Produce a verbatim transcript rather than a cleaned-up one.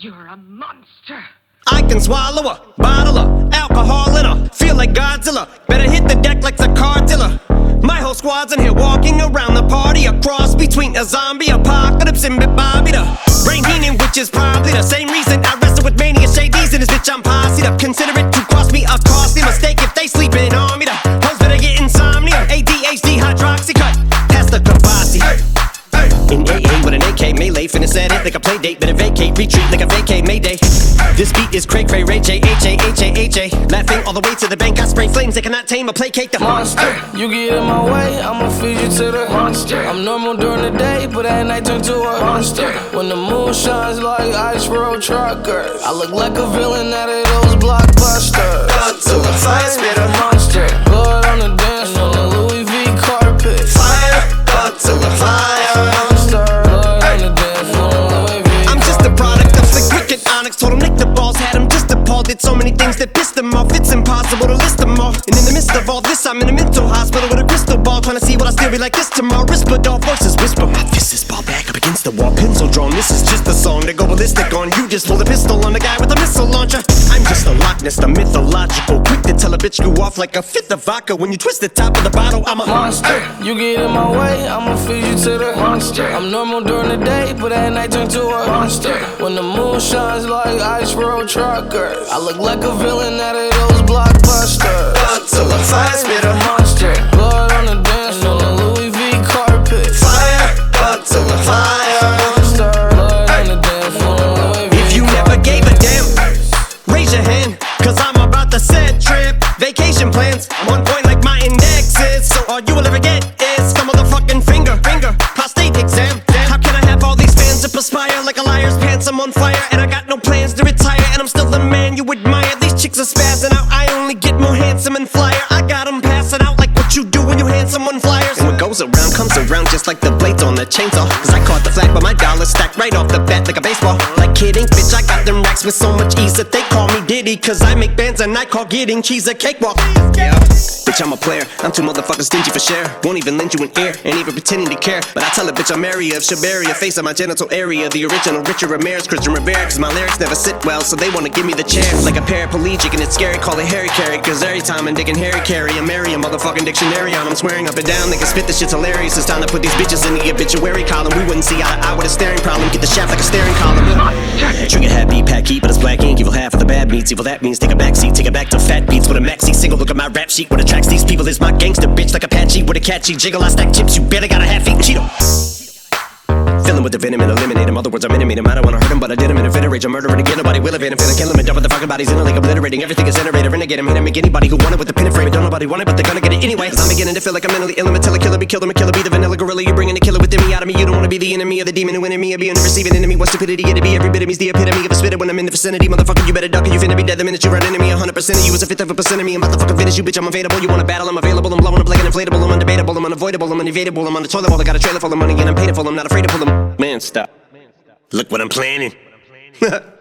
You're a monster. I can swallow a bottle of alcohol in her. Feel like Godzilla. Better hit the deck like the car dealer. My whole squad's in here walking around the party. A cross between a zombie apocalypse and Bobby the Brain Heenan, which is probably the same reason I wrestle with mania shadies. And this bitch I'm posse up. Consider it to cost me a costly mistake if they sleeping on me. The hoes better get insomnia. A D H D hydroxy cut. Pass the Kavasi. In A A with an A K melee, finna set it like a play date. Better vacate, retreat like a vacay Mayday. This beat is Craig Ray Ray J H A H A H A. Laughing all the way to the bank, I spray flames. They cannot tame or placate the monster. You get in my way, I'ma feed you to the monster. I'm normal during the day, but at night turn to a monster. When the moon shines like ice road truckers, I look like a villain out of those blockbusters. Gun to the fire, spit a monster. Blood on the dance floor, the Louis V carpet. Fire, gun to the fire. Told him Nick the balls, had him just appalled. Did so many things that pissed him off. It's impossible to list them all. And in the midst of all this, I'm in a mental hospital with a crystal ball, trying to see what I still be like this tomorrow. Rispadol voices whisper, my fist is ball back up against the wall, pencil drawn. This is just a song to go ballistic on. You just pulled a pistol on the guy with a missile launcher. I'm just a Loch Ness, the mythological, quick to tell a bitch you off like a fifth of vodka. When you twist the top of the bottle, I'm a monster. You get in my way, I'ma feed you to the monster. I'm normal during the day, but at night turn to a monster. When the moon shines like ice road truckers, I look like a villain out of those blockbusters. Gun to the fire, spit a monster. Blood on the dance floor, the Louis V carpet. Fire, gun to the fire. Monster. Blood on the dance floor, Louis V. If you never gave a damn, raise your hand, cause I'm about to set trip. Vacation plans, one point like my index is. So all you will ever get is some motherfucking finger, finger, prostate exam. How can I have all these fans that perspire like a liar's pants? I'm on fire and I got no plans to retire, and I'm still the man you admire. These chicks are spazzing out, I only get more handsome and flyer. I got them passing out like what you do when you hand someone flyers. And what goes around comes around just like the blades on the chainsaw. Cause I caught the flag but my dollar stacked right off the bat like a baseball. Like kidding, bitch, I got them racks with so much ease that they call me Diddy. Cause I make bands and I call getting cheese a cakewalk. Yeah, bitch, I'm a player, I'm too motherfucking stingy for share. Won't even lend you an ear, ain't even pretending to care. But I tell a bitch I'm area of Shabaria, face of my genital area. The original Richard Ramirez, Christian Rivera. Cause my lyrics never sit well, so they wanna give me the chair. Like a paraplegic and it's scary, call it Harry Carry. Cause every time I'm digging Harry Carry, I'm marry a motherfucking dictionary on. I'm swearing up and down, niggas spit this shit's hilarious. It's time to put these bitches in the obituary column. We wouldn't see eye to eye with a staring problem. Get the shaft like a staring column. Trigger happy, pack heat, but it's black ink. Evil half of the bad meats. Evil that means take a backseat, take it back to fat beats with a maxi single. Look at my rap sheet. What attracts these people is my gangster bitch like Apache with a catchy jiggle. I stack chips, you better got a half-eaten Cheeto. Filling with the venom and eliminate him. Other words, I'm intimate him. I don't wanna hurt him, but I did him in a fit of rage. I'm murdering again, nobody will evade him. Finna kill him and dump the fucking bodies in a lake, obliterating everything is generator. Renegade him, hit him, make anybody who want it with the pin and frame it. Don't nobody want it, but they're gonna get it anyway. Cause I'm beginning to feel like I'm mentally ill. I'm a killer, killer, be killed, I'm a killer, be the vanilla gorilla. You're bringing the killer within me out of me. You don't wanna be the enemy of the demon who in me. Or be in the receiving enemy. What stupidity it'd be. Every bit of me's the epitome of a spitter when I'm in the vicinity. Motherfucker, you better duck or you finna be dead the minute you run into me. A hundred percent of you is a fifth of a percent of me. I'm about to fucking finish you, bitch. I'm available. You wanna battle? I'm available. I'm blowing up like an inflatable. I'm undebatable. I'm unavoidable. I'm unevadable. I'm on the toilet bowl. I got a trailer full of money and I'm paid for. I'm not afraid to pull them. Man, stop. Look what I'm planning.